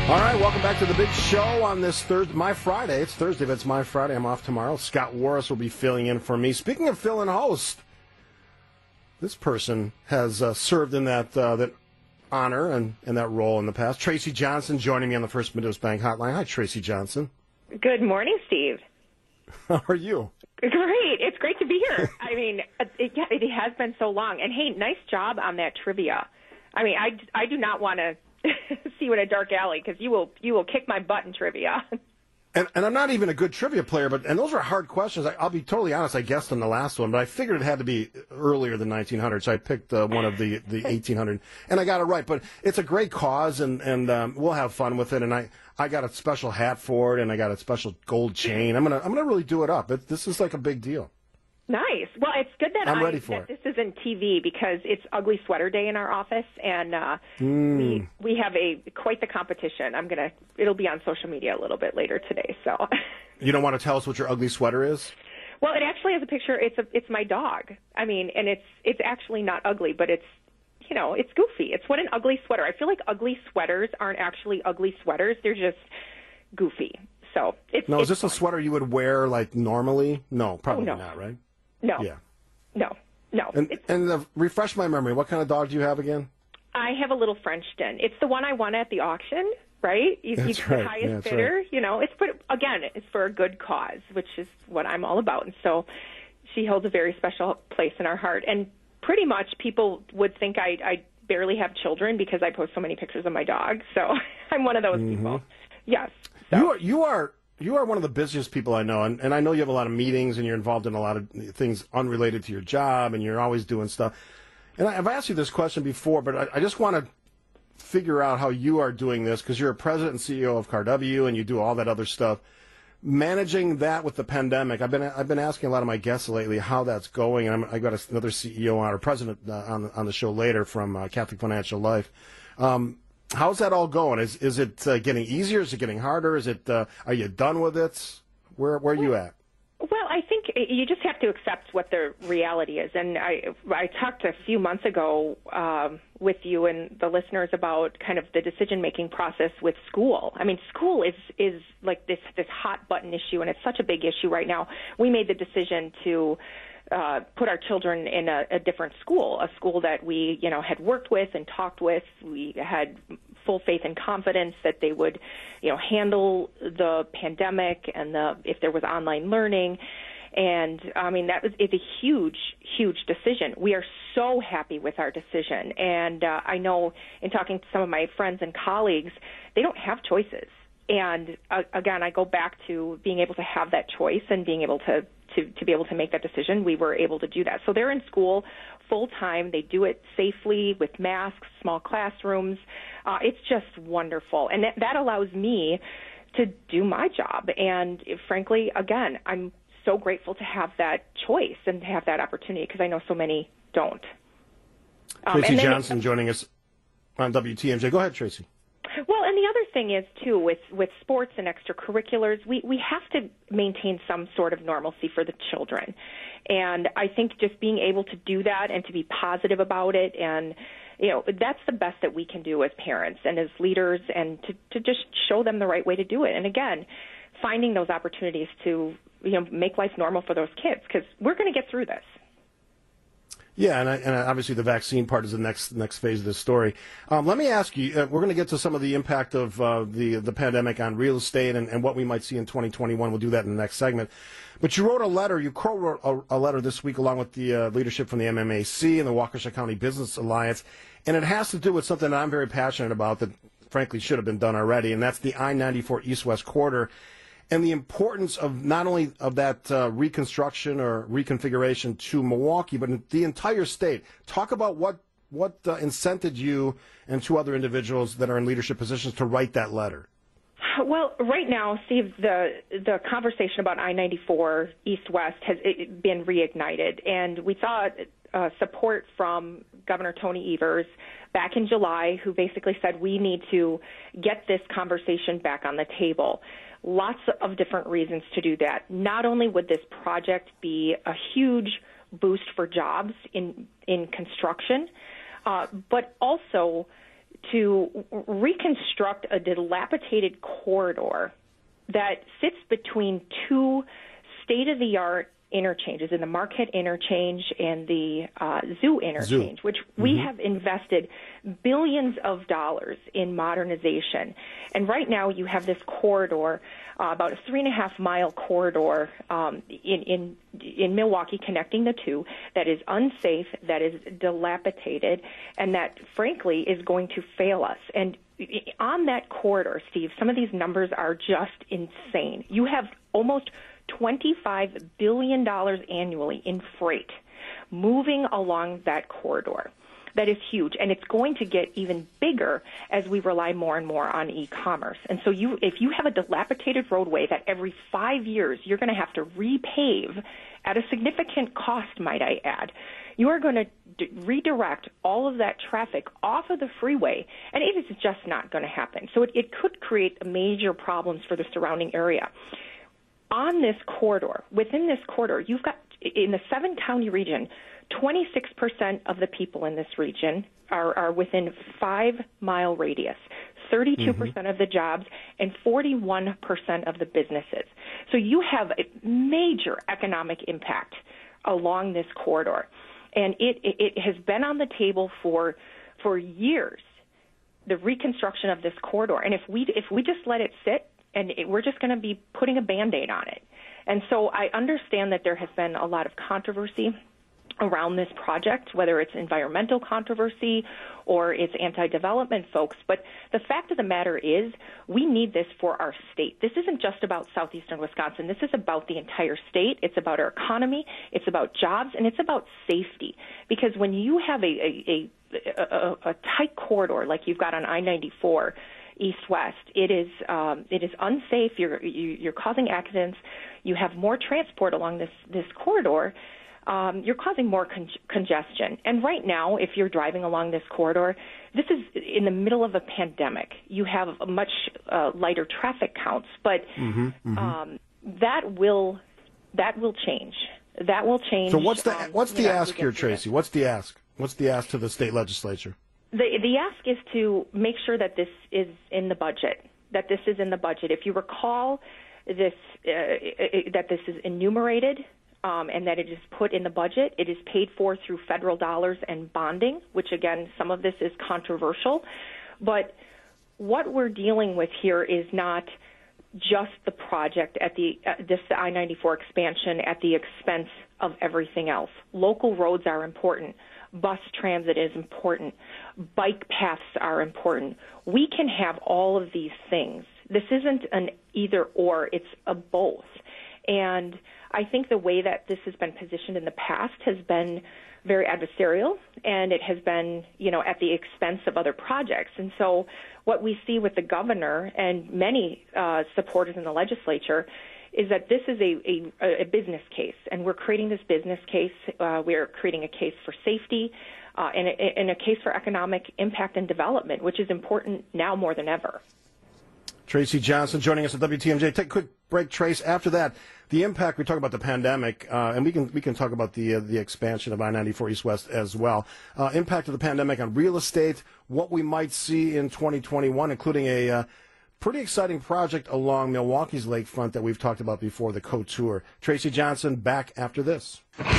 All right, welcome back to the big show on this Thursday, my Friday. It's Thursday, but it's my Friday. I'm off tomorrow. Scott Warris will be filling in for me. Speaking of fill-in host, this person has served in that honor and that role in the past. Tracy Johnson joining me on the First Midwest Bank Hotline. Hi, Tracy Johnson. Good morning, Steve. How are you? Great. It's great to be here. I mean, it has been so long. And, hey, nice job on that trivia. I mean, I do not want to see you in a dark alley because you will kick my butt in trivia. And I'm not even a good trivia player, and those are hard questions. I'll be totally honest, I guessed on the last one, but I figured it had to be earlier than 1900, so I picked one of the 1800, and I got it right. But it's a great cause, and we'll have fun with it, and I got a special hat for it, and I got a special gold chain. I'm gonna really do it up. This is like a big deal. Nice. Well, it's good that I'm ready for it. This isn't TV because it's Ugly Sweater Day in our office, and we have quite the competition. It'll be on social media a little bit later today. So you don't want to tell us what your ugly sweater is? Well, it actually has a picture. It's my dog. I mean, and it's actually not ugly, but it's goofy. It's what an ugly sweater. I feel like ugly sweaters aren't actually ugly sweaters. They're just goofy. So is this a sweater you would wear like normally? No, probably not, right? No. Yeah. No. And refresh my memory. What kind of dog do you have again? I have a little Frenchton. It's the one I won at the auction, right? That's right. The highest bidder. Right. It's for a good cause, which is what I'm all about. And so she holds a very special place in our heart. And pretty much people would think I barely have children because I post so many pictures of my dog. So I'm one of those people. Yes. So. You are one of the busiest people I know, and I know you have a lot of meetings and you're involved in a lot of things unrelated to your job, and you're always doing stuff. And I've asked you this question before, but I just want to figure out how you are doing this, because you're a president and CEO of CarW, and you do all that other stuff. Managing that with the pandemic, I've been asking a lot of my guests lately how that's going, and I got another CEO or president on the show later from Catholic Financial Life. How's that all going? Is it getting easier? Is it getting harder? Is it? Are you done with it? Where are you at? Well, I think you just have to accept what the reality is. And I talked a few months ago with you and the listeners about kind of the decision-making process with school. I mean, school is like this hot button issue, and it's such a big issue right now. We made the decision to put our children in a different school, a school that we, had worked with and talked with. We had full faith and confidence that they would, handle the pandemic and if there was online learning. And I mean, it's a huge, huge decision. We are so happy with our decision. And I know in talking to some of my friends and colleagues, they don't have choices. And again, I go back to being able to have that choice and being able to be able to make that decision. We were able to do that. So they're in school full time. They do it safely with masks, small classrooms. It's just wonderful. And that allows me to do my job. And frankly, again, I'm so grateful to have that choice and to have that opportunity because I know so many don't. Tracy Johnson joining us on WTMJ. Go ahead, Tracy. Well, and the other thing is, too, with sports and extracurriculars, we have to maintain some sort of normalcy for the children. And I think just being able to do that and to be positive about it, and, that's the best that we can do as parents and as leaders, and to just show them the right way to do it. And, again, finding those opportunities to, make life normal for those kids, because we're going to get through this. Yeah, and obviously the vaccine part is the next phase of this story. Let me ask you, we're going to get to some of the impact of the pandemic on real estate and what we might see in 2021. We'll do that in the next segment. But you wrote a letter, you co-wrote a letter this week along with the leadership from the MMAC and the Waukesha County Business Alliance, and it has to do with something that I'm very passionate about that frankly should have been done already, and that's the I-94 East-West corridor. And the importance of not only of that reconstruction or reconfiguration to Milwaukee, but the entire state. Talk about what incented you and two other individuals that are in leadership positions to write that letter. Well, right now, Steve, the conversation about I-94 East-West has been reignited, and we saw support from Governor Tony Evers back in July, who basically said we need to get this conversation back on the table. Lots of different reasons to do that. Not only would this project be a huge boost for jobs in construction, but also to reconstruct a dilapidated corridor that sits between two state-of-the-art interchanges, in the Marquette interchange and the Zoo interchange, which we have invested billions of dollars in modernization. And right now you have this corridor, about a 3.5-mile corridor in Milwaukee connecting the two, that is unsafe, that is dilapidated, and that, frankly, is going to fail us. And on that corridor, Steve, some of these numbers are just insane. You have almost $25 billion annually in freight moving along that corridor. That is huge, and it's going to get even bigger as we rely more and more on e-commerce. And so if you have a dilapidated roadway that every 5 years you're going to have to repave at a significant cost, might I add, you are going to redirect all of that traffic off of the freeway, and it is just not going to happen. So it could create major problems for the surrounding area. On this corridor, within this corridor, you've got, in the 7-county region, 26% of the people in this region are within 5-mile radius, 32% of the jobs, and 41% of the businesses. So you have a major economic impact along this corridor. And it has been on the table for years, the reconstruction of this corridor. And if we just let it sit, and we're just going to be putting a Band-Aid on it. And so I understand that there has been a lot of controversy around this project, whether it's environmental controversy or it's anti-development folks. But the fact of the matter is we need this for our state. This isn't just about southeastern Wisconsin. This is about the entire state. It's about our economy. It's about jobs, and it's about safety. Because when you have a tight corridor like you've got on I-94, east-west, it is unsafe. You're causing accidents. You have more transport along this corridor. You're causing more congestion. And right now, if you're driving along this corridor, this is in the middle of a pandemic. You have a much lighter traffic counts, but that will change. That will change. So what's the ask here, Tracy? What's the ask? What's the ask to the state legislature? The ask is to make sure that this is in the budget, If you recall, that this is enumerated and that it is put in the budget. It is paid for through federal dollars and bonding, which, again, some of this is controversial. But what we're dealing with here is not just the project at this I-94 expansion at the expense of everything else. Local roads are important. Bus transit is important. Bike paths are important. We can have all of these things. This isn't an either or, it's a both. And I think the way that this has been positioned in the past has been very adversarial, and it has been, at the expense of other projects. And so what we see with the governor and many supporters in the legislature is that this is a business case, and we're creating this business case. We're creating a case for safety and a case for economic impact and development, which is important now more than ever. Tracy Johnson joining us at WTMJ. Take a quick break, Trace. After that, the impact, we talk about the pandemic, and we can talk about the expansion of I-94 East-West as well. Impact of the pandemic on real estate, what we might see in 2021, including a pretty exciting project along Milwaukee's lakefront that we've talked about before, the Couture. Tracy Johnson back after this.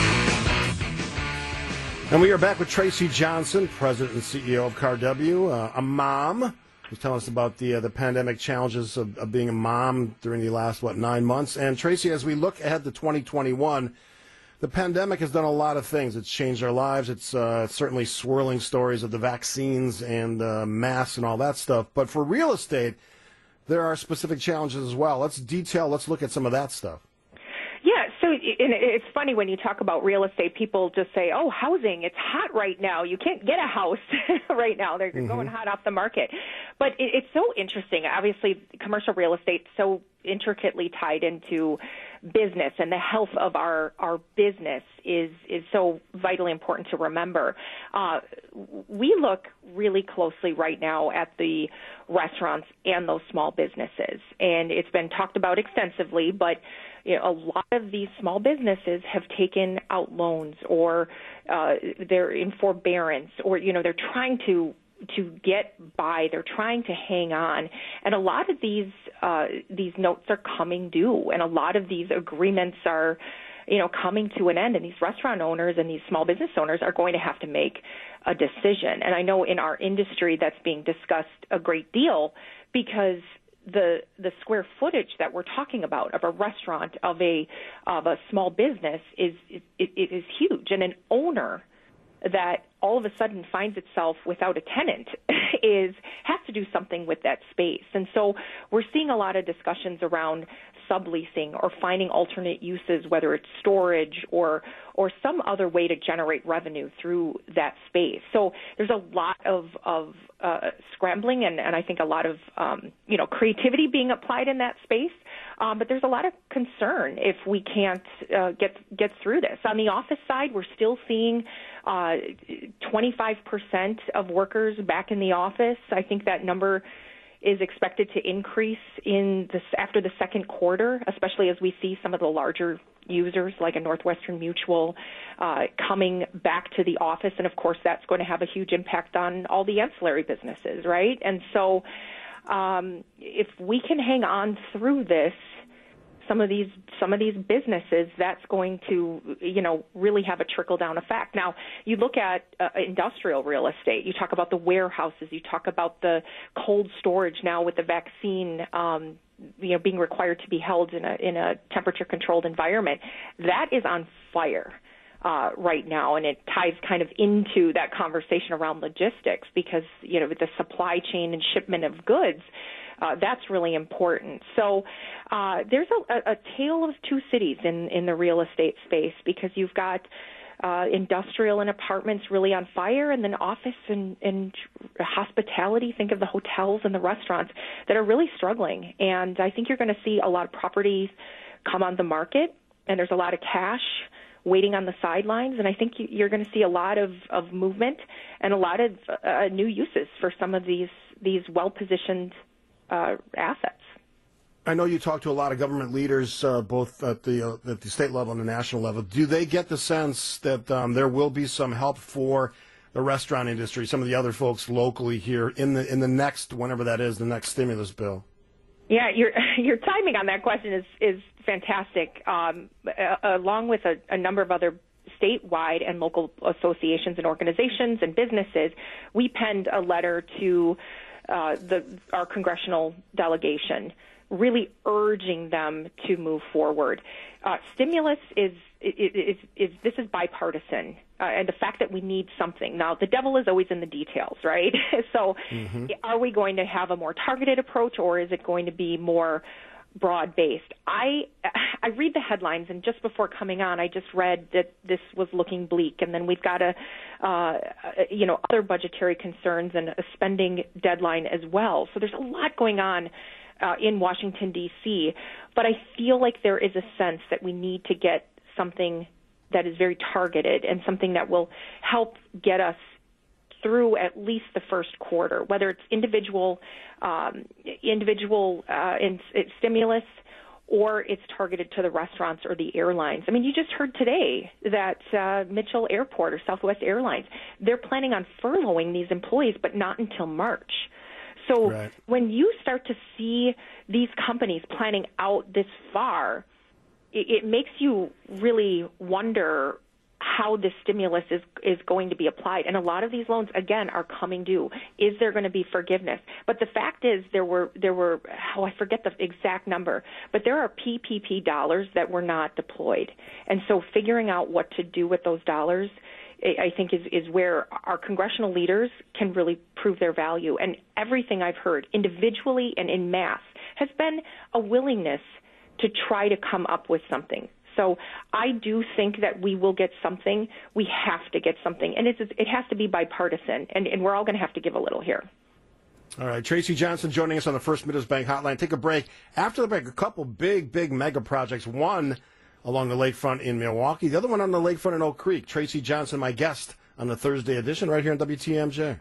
And we are back with Tracy Johnson, President and CEO of CarW, a mom who's telling us about the pandemic challenges of being a mom during the last, 9 months. And Tracy, as we look ahead to 2021, the pandemic has done a lot of things. It's changed our lives. It's certainly swirling stories of the vaccines and masks and all that stuff. But for real estate, there are specific challenges as well. Let's look at some of that stuff. Yeah, so it's funny when you talk about real estate, people just say, oh, housing, it's hot right now. You can't get a house right now. They're going hot off the market. But it's so interesting. Obviously, commercial real estate so intricately tied into business, and the health of our business is so vitally important to remember. We look really closely right now at the restaurants and those small businesses, and it's been talked about extensively, but a lot of these small businesses have taken out loans, or they're in forbearance, or they're trying to get by. They're trying to hang on, and a lot of these notes are coming due, and a lot of these agreements are, coming to an end. And these restaurant owners and these small business owners are going to have to make a decision. And I know in our industry that's being discussed a great deal because the square footage that we're talking about of a restaurant, of a small business is huge, and an owner that all of a sudden finds itself without a tenant has to do something with that space. And so we're seeing a lot of discussions around subleasing or finding alternate uses, whether it's storage or some other way to generate revenue through that space. So there's a lot of scrambling and I think a lot of creativity being applied in that space. But there's a lot of concern if we can't get through this. On the office side, we're still seeing 25% of workers back in the office. I think that number is expected to increase after the second quarter, especially as we see some of the larger users like a Northwestern Mutual coming back to the office. And, of course, that's going to have a huge impact on all the ancillary businesses, right? And so if we can hang on through this, some of these businesses, that's going to, really have a trickle-down effect. Now, you look at industrial real estate. You talk about the warehouses. You talk about the cold storage now with the vaccine, being required to be held in a temperature-controlled environment. That is on fire right now, and it ties kind of into that conversation around logistics because, with the supply chain and shipment of goods, that's really important. So there's a tale of two cities in the real estate space because you've got industrial and apartments really on fire, and then office and hospitality, think of the hotels and the restaurants, that are really struggling. And I think you're going to see a lot of properties come on the market, and there's a lot of cash waiting on the sidelines, and I think you're going to see a lot of movement and a lot of new uses for some of these well-positioned assets. I know you talk to a lot of government leaders, both at the state level and the national level. Do they get the sense that there will be some help for the restaurant industry, some of the other folks locally here in the next, whenever that is, the next stimulus bill? Yeah, your timing on that question is fantastic. Along with a number of other statewide and local associations and organizations and businesses, we penned a letter to our congressional delegation, really urging them to move forward. Stimulus is bipartisan, and the fact that we need something. Now, the devil is always in the details, right? So are we going to have a more targeted approach, or is it going to be more broad-based? I read the headlines, and just before coming on, I just read that this was looking bleak, and then we've got other budgetary concerns and a spending deadline as well. So there's a lot going on in Washington, D.C., but I feel like there is a sense that we need to get something that is very targeted and something that will help get us through at least the first quarter, whether it's individual stimulus or it's targeted to the restaurants or the airlines. I mean, you just heard today that Mitchell Airport or Southwest Airlines, they're planning on furloughing these employees, but not until March. So right. When you start to see these companies planning out this far, it makes you really wonder how this stimulus is going to be applied. And a lot of these loans, again, are coming due. Is there going to be forgiveness? But the fact is there were I forget the exact number, but there are PPP dollars that were not deployed. And so figuring out what to do with those dollars, I think, is where our congressional leaders can really prove their value. And everything I've heard, individually and in mass, has been a willingness to try to come up with something. So I do think that we will get something. We have to get something. And it has to be bipartisan, and we're all going to have to give a little here. All right, Tracy Johnson joining us on the First Midwest Bank Hotline. Take a break. After the break, a couple big mega projects. One along the lakefront in Milwaukee, the other one on the lakefront in Oak Creek. Tracy Johnson, my guest on the Thursday edition right here on WTMJ.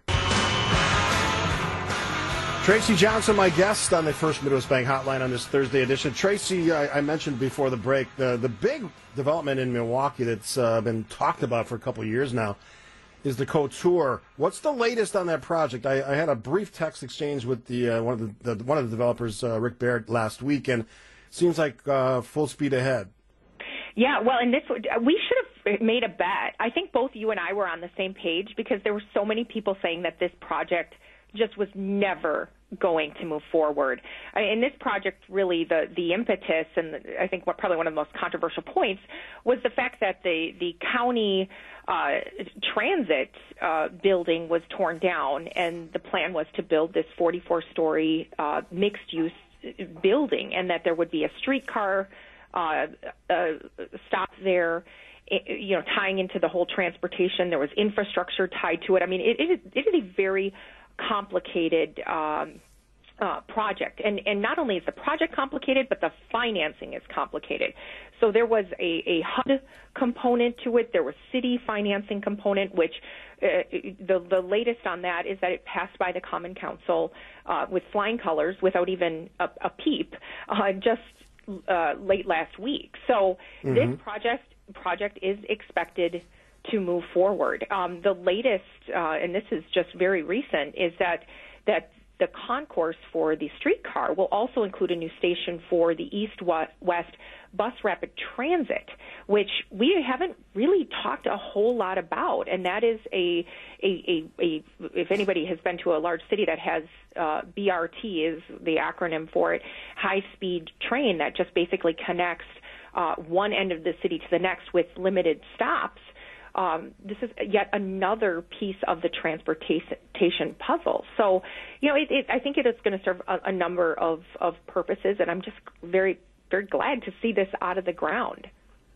Tracy Johnson, my guest on the First Midwest Bank Hotline on this Thursday edition. Tracy, I mentioned before the break the big development in Milwaukee that's been talked about for a couple of years now is the Couture. What's the latest on that project? I had a brief text exchange with the one of the developers, Rick Baird, last week, and seems like full speed ahead. Yeah, well, and we should have made a bet. I think both you and I were on the same page because there were so many people saying that this project just was never going to move forward. In this project, really, the impetus, and I think probably one of the most controversial points, was the fact that the county transit building was torn down, and the plan was to build this 44-story mixed-use building, and that there would be a streetcar stop there, tying into the whole transportation. There was infrastructure tied to it. I mean, it is a very complicated project. And not only is the project complicated, but the financing is complicated. So there was a HUD component to it. There was city financing component, which the latest on that is that it passed by the Common Council with flying colors without even a peep just late last week. So this project is expected to move forward. The latest, and this is just very recent, is that the concourse for the streetcar will also include a new station for the East-West Bus Rapid Transit, which we haven't really talked a whole lot about. And that is if anybody has been to a large city that has BRT is the acronym for it, high-speed train that just basically connects one end of the city to the next with limited stops. This is yet another piece of the transportation puzzle. So, I think it is going to serve a number of purposes, and I'm just very, very glad to see this out of the ground.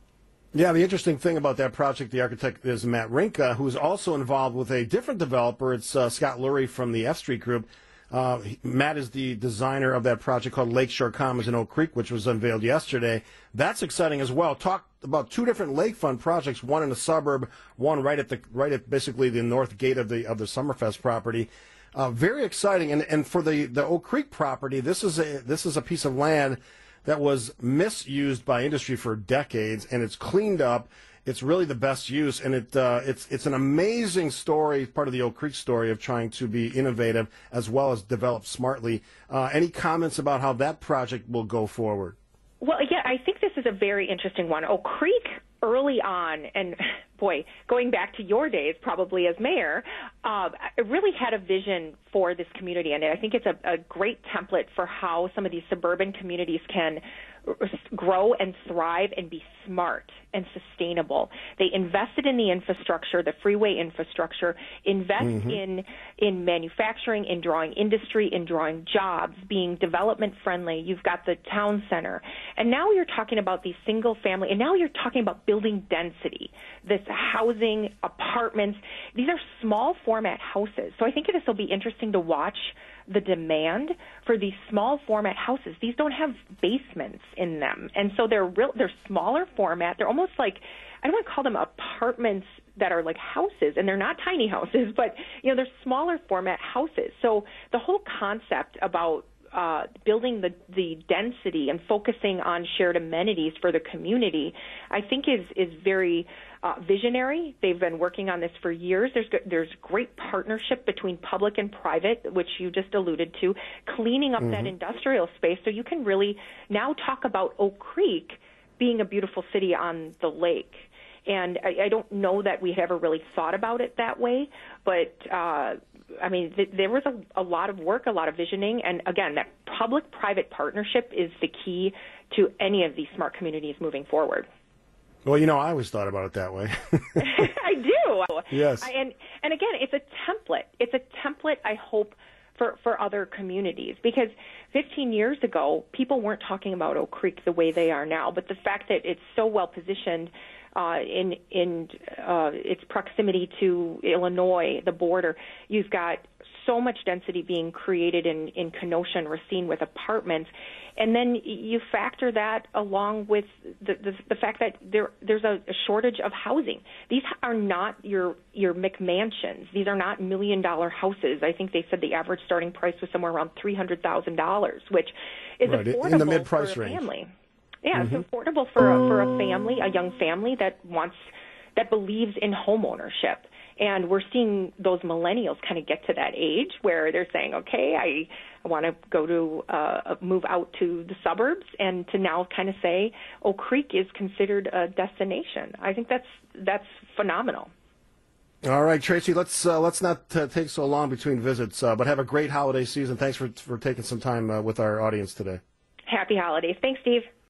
Yeah, the interesting thing about that project, the architect is Matt Rinka, who's also involved with a different developer. It's Scott Lurie from the F Street Group. Matt is the designer of that project called Lakeshore Commons in Oak Creek, which was unveiled yesterday. That's exciting as well. Talk about two different lakefront projects, one in a suburb, one right at basically the north gate of the Summerfest property. Very exciting. And for the Oak Creek property, this is a piece of land that was misused by industry for decades, and it's cleaned up. It's really the best use, and it's an amazing story, part of the Oak Creek story of trying to be innovative as well as develop smartly. Any comments about how that project will go forward? Well, yeah, I think this is a very interesting one. Oak Creek, early on, and boy, going back to your days probably as mayor, it really had a vision for this community, and I think it's a great template for how some of these suburban communities can grow and thrive and be smart and sustainable. They invested in the infrastructure, the freeway infrastructure, invest in manufacturing, in drawing industry, in drawing jobs, being development friendly. You've got the town center. And now you're talking about these single family, and now you're talking about building density, this housing, apartments. These are small format houses. So I think this will be interesting to watch the demand for these small format houses. These don't have basements in them. And so they're smaller format. They're almost like, I don't want to call them apartments that are like houses, and they're not tiny houses, but they're smaller format houses. So the whole concept about building the density and focusing on shared amenities for the community, I think is very visionary. They've been working on this for years. There's great partnership between public and private, which you just alluded to, cleaning up that industrial space. So you can really now talk about Oak Creek being a beautiful city on the lake. And I don't know that we had ever really thought about it that way, but there was a lot of work, a lot of visioning, and again, that public-private partnership is the key to any of these smart communities moving forward. Well, I always thought about it that way. I do. Yes. And again, it's a template. It's a template, I hope, for other communities, because 15 years ago, people weren't talking about Oak Creek the way they are now, but the fact that it's so well positioned in its proximity to Illinois, the border, you've got so much density being created in Kenosha and Racine with apartments, and then you factor that along with the fact that there's a shortage of housing. These are not your McMansions. These are not $1 million houses. I think they said the average starting price was somewhere around $300,000, which is affordable in the mid-price for a range. family. Yeah, it's affordable for a family, a young family that believes in home ownership. And we're seeing those millennials kind of get to that age where they're saying, okay, I want to go to move out to the suburbs, and to now kind of say Oak Creek is considered a destination. I think that's phenomenal. All right, Tracy, let's not take so long between visits, but have a great holiday season. Thanks for taking some time with our audience today. Happy holidays. Thanks, Steve.